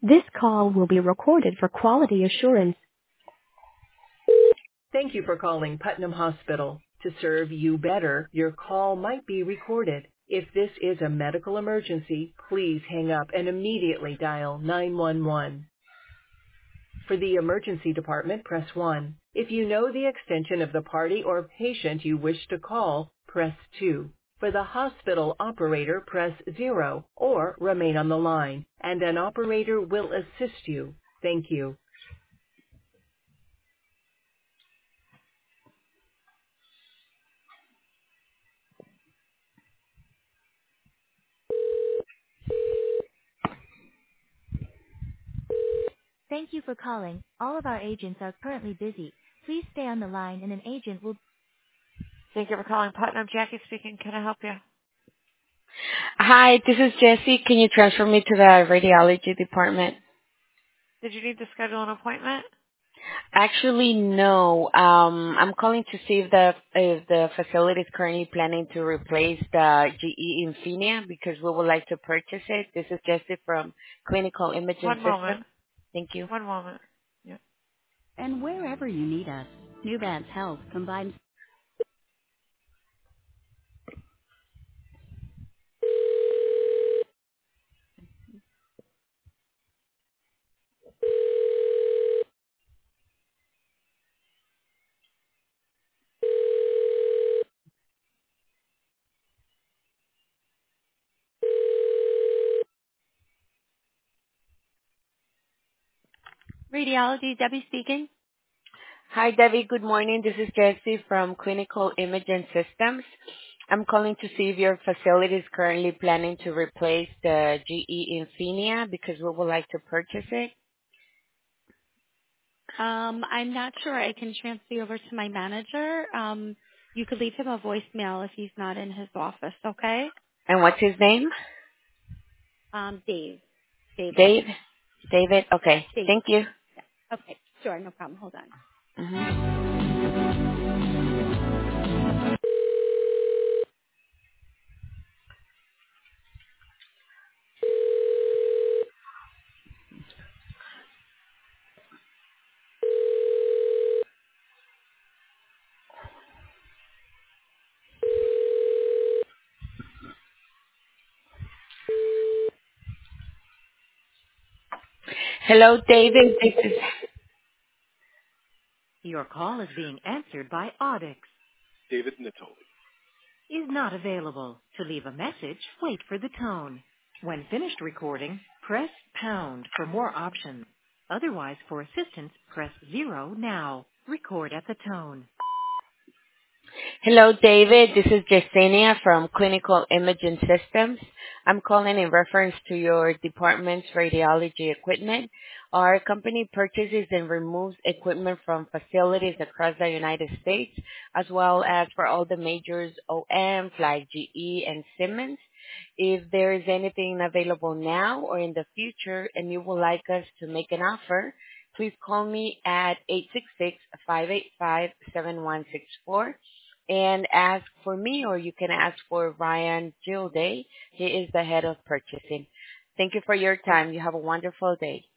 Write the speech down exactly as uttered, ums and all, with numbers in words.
This call will be recorded for quality assurance. Thank you for calling Putnam Hospital. To serve you better, your call might be recorded. If this is a medical emergency, please hang up and immediately dial nine one one. For the emergency department, press one. If you know the extension of the party or patient you wish to call, press two. For the hospital operator, press zero or remain on the line, and an operator will assist you. Thank you. Thank you for calling. All of our agents are currently busy. Please stay on the line and an agent will... Thank you for calling Putnam. Jackie speaking. Can I help you? Hi, this is Jessie. Can you transfer me to the radiology department? Did you need to schedule an appointment? Actually, no. Um, I'm calling to see if the if the facility is currently planning to replace the G E Infinia because we would like to purchase it. This is Jessie from Clinical Imaging One moment. System. Thank you. One moment. Yeah. And wherever you need us, Nuvance Health combines. Radiology, Debbie speaking. Hi, Debbie. Good morning. This is Jessie from Clinical Imaging Systems. I'm calling to see if your facility is currently planning to replace the G E Infinia because we would like to purchase it. Um, I'm not sure. I can transfer you over to my manager. Um, you could leave him a voicemail if he's not in his office, okay? And what's his name? Um, Dave. David. Dave? David? Okay. Dave. Thank you. Okay, sure, no problem. Hold on. hmm Hello, David. This is Your call is being answered by Audix. David Natoli. Is not available. To leave a message, wait for the tone. When finished recording, press pound for more options. Otherwise, for assistance, press zero now. Record at the tone. Hello, David. This is Yesenia from Clinical Imaging Systems. I'm calling in reference to your department's radiology equipment. Our company purchases and removes equipment from facilities across the United States, as well as for all the majors O Ms like G E and Siemens. If there is anything available now or in the future and you would like us to make an offer, please call me at eight six six, five eight five, seven one six four and ask for me, or you can ask for Ryan Gilday. He is the head of purchasing. Thank you for your time. You have a wonderful day.